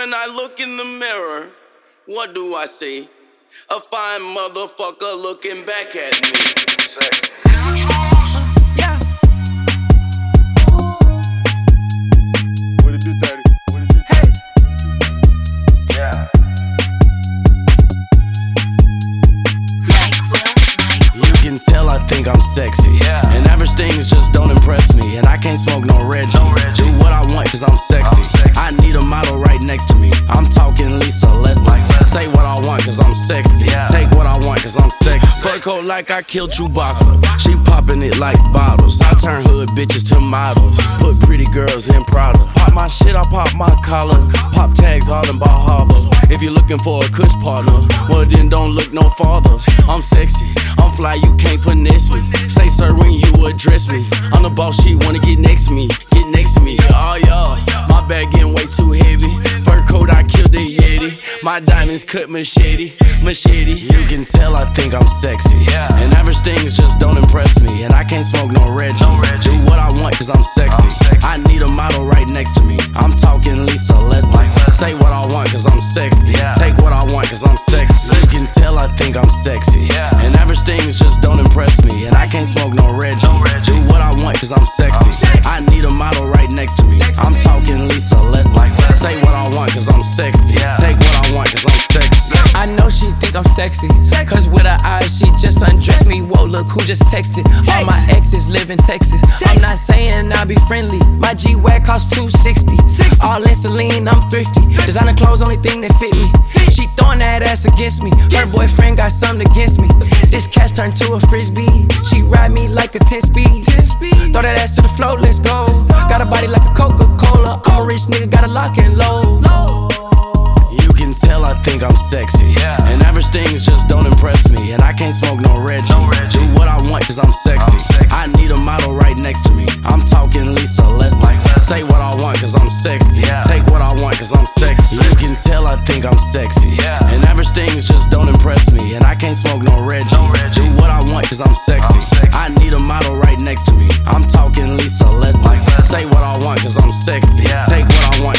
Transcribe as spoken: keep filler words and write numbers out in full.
When I look in the mirror, what do I see? A fine motherfucker looking back at me. Sexy. Yeah. What it do, daddy? What it do? Hey. Yeah. Mike Will, Mike Will. You can tell I think I'm sexy. Yeah. And average things just don't impress me. And I can't smoke no Reggie. No Reggie. Do what I want cause I'm sexy. I'm sexy. I need a model right next to me. I'm talking Lisa Leslie. Like Leslie. Say what I want cause I'm sexy. Yeah. Take what I want cause I'm sexy. Fuck her like I killed Chewbacca. She popping it like bottles. I turn hood bitches to models. Put pretty girls in Prada. Pop my shit, I pop my collar. Pop tags all in Bar Harbor. If you're looking for a cush partner, well then don't look no farther. I'm sexy, I'm fly, you can't finesse me. Say sir when you address me. I'm the boss, she wanna get next to me. Get next to me, oh yeah. My bag getting way too heavy. Fur coat, I killed the Yeti. My diamonds cut machete, machete. You can tell I think I'm sexy. Yeah. And average things just don't impress me. And I can't smoke no Reggie. No Reggie. Do what I want cause I'm sexy. I'm sexy. I need a model right next to me. I'm talking Lisa Leslie. Like Leslie. Say what I want cause I'm sexy. Yeah. Take what I want cause I'm sexy. You can tell I think I'm sexy. Yeah. And average things just don't impress me. And I can't smoke no Reggie. No Reggie. Do what I want cause I'm sexy. I'm sexy. I need a model right next to me. I'm talking Lisa Leslie. Like Leslie. Say what I want cause I'm sexy. Yeah. Take what I want cause I'm sexy. I know she think I'm sexy, cause with her eyes she just undressed me. Whoa, look who just texted. All my exes live in Texas. I'm not saying I'll be friendly. My G-Wag costs two sixty. All in Celine, I'm thrifty. Designer clothes, only thing that fit me. She throwing that ass against me. Her boyfriend got something against me. This cash turned to a frisbee. She ride me like a ten speed. Throw that ass to the floor, let's go. Got a body like a Coca-Cola. I'm a rich nigga, got a lock and load. You can tell I think I'm sexy. Yeah. And average things just don't impress me. And I can't smoke no Reggie. No Reggie. Do what I want cause I'm sexy. I'm sexy. I need a model right next to me. I'm talking Lisa Leslie. Like Leslie. Say what I want cause I'm sexy. Yeah. Take what I want cause I'm sexy. You can tell I think I'm sexy. Yeah. And average things just don't impress me. And I can't smoke no Reggie. No Reggie. Do what I want cause I'm sexy. I'm sexy. I need a model right next to me. I'm talking Lisa Leslie. Like Leslie. Say what I want cause I'm sexy. Yeah. Take what I want